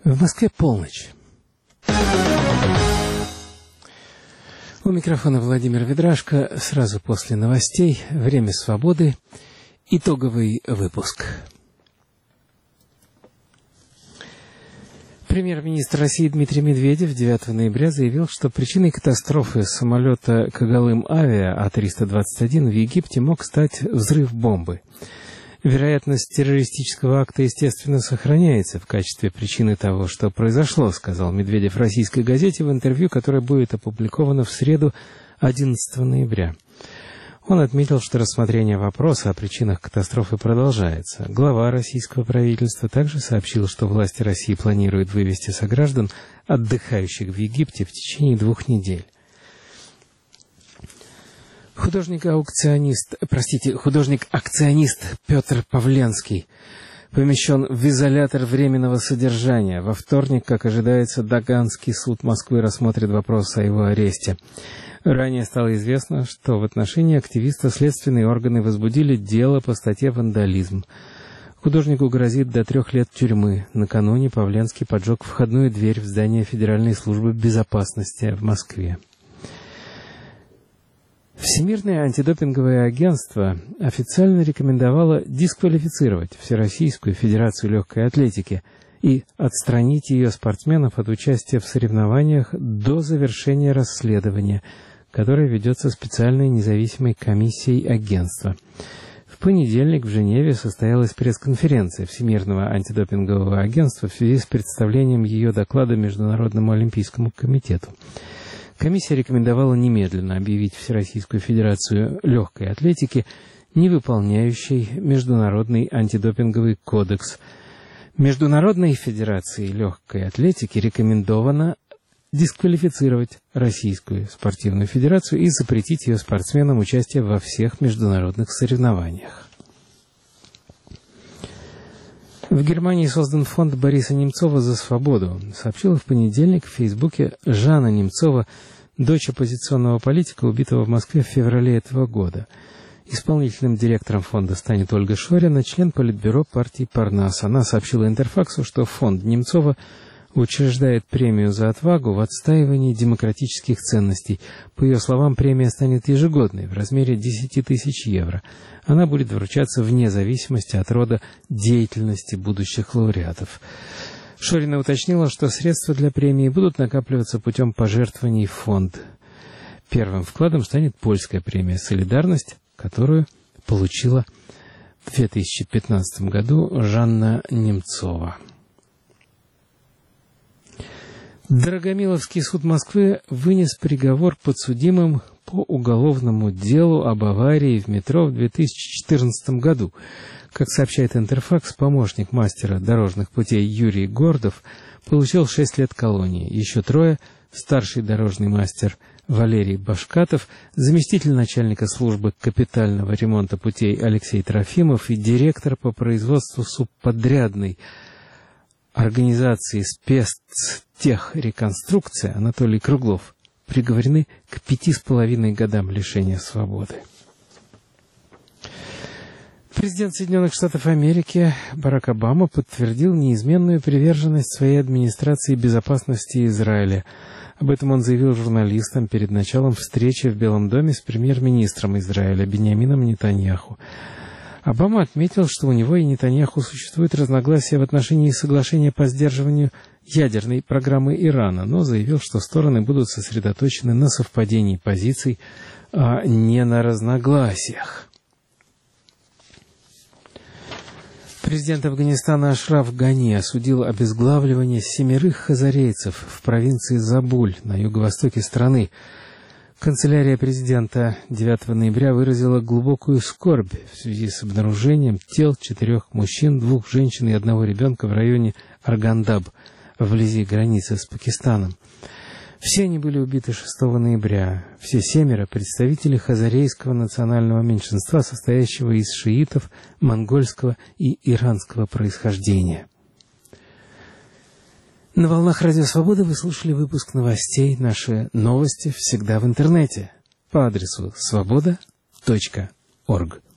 В Москве полночь. У микрофона Владимир Ведрашко. Сразу после новостей «Время свободы». Итоговый выпуск. Премьер-министр России Дмитрий Медведев 9 ноября заявил, что причиной катастрофы самолета «Когалым-Авиа А-321» в Египте мог стать взрыв бомбы. Вероятность террористического акта, естественно, сохраняется в качестве причины того, что произошло, сказал Медведев российской газете в интервью, которое будет опубликовано в среду 11 ноября. Он отметил, что рассмотрение вопроса о причинах катастрофы продолжается. Глава российского правительства также сообщил, что власти России планируют вывести сограждан, отдыхающих в Египте, в течение 2 недель. Художник-акционист Петр Павленский помещен в изолятор временного содержания. Во вторник, как ожидается, Таганский суд Москвы рассмотрит вопрос о его аресте. Ранее стало известно, что в отношении активиста следственные органы возбудили дело по статье «Вандализм». Художнику грозит до 3 лет тюрьмы. Накануне Павленский поджег входную дверь в здание Федеральной службы безопасности в Москве. Всемирное антидопинговое агентство официально рекомендовало дисквалифицировать Всероссийскую Федерацию легкой атлетики и отстранить ее спортсменов от участия в соревнованиях до завершения расследования, которое ведется специальной независимой комиссией агентства. В понедельник в Женеве состоялась пресс-конференция Всемирного антидопингового агентства в связи с представлением ее доклада Международному олимпийскому комитету. Комиссия рекомендовала немедленно объявить Всероссийскую Федерацию легкой атлетики невыполняющей Международный антидопинговый кодекс. Международной Федерации легкой атлетики рекомендовано дисквалифицировать Российскую спортивную федерацию и запретить ее спортсменам участие во всех международных соревнованиях. В Германии создан фонд Бориса Немцова «За свободу», сообщила в понедельник в Фейсбуке Жанна Немцова, дочь оппозиционного политика, убитого в Москве в феврале этого года. Исполнительным директором фонда станет Ольга Шорина, член политбюро партии «Парнас». Она сообщила Интерфаксу, что фонд Немцова учреждает премию за отвагу в отстаивании демократических ценностей. По ее словам, премия станет ежегодной в размере 10 тысяч евро. Она будет вручаться вне зависимости от рода деятельности будущих лауреатов. Шорина уточнила, что средства для премии будут накапливаться путем пожертвований в фонд. Первым вкладом станет польская премия «Солидарность», которую получила в 2015 году Жанна Немцова. Драгомиловский суд Москвы вынес приговор подсудимым по уголовному делу об аварии в метро в 2014 году. Как сообщает Интерфакс, помощник мастера дорожных путей Юрий Гордов получил 6 лет колонии. Еще 3 – старший дорожный мастер Валерий Башкатов, заместитель начальника службы капитального ремонта путей Алексей Трофимов и директор по производству субподрядной организации «Спецтехреконструкция» Анатолий Круглов приговорены к 5,5 годам лишения свободы. Президент Соединенных Штатов Америки Барак Обама подтвердил неизменную приверженность своей администрации безопасности Израиля. Об этом он заявил журналистам перед началом встречи в Белом доме с премьер-министром Израиля Биньямином Нетаньяху. Обама отметил, что у него и Нетаньяху существуют разногласия в отношении соглашения по сдерживанию ядерной программы Ирана, но заявил, что стороны будут сосредоточены на совпадении позиций, а не на разногласиях. Президент Афганистана Ашраф Гани осудил обезглавливание 7 хазарейцев в провинции Забуль на юго-востоке страны. Канцелярия президента 9 ноября выразила глубокую скорбь в связи с обнаружением тел 4 мужчин, 2 женщин и 1 ребенка в районе Аргандаб, вблизи границы с Пакистаном. Все они были убиты 6 ноября. Все 7 представители хазарейского национального меньшинства, состоящего из шиитов, монгольского и иранского происхождения. На волнах Радио Свобода вы слушали выпуск новостей. Наши новости всегда в интернете по адресу svoboda.org.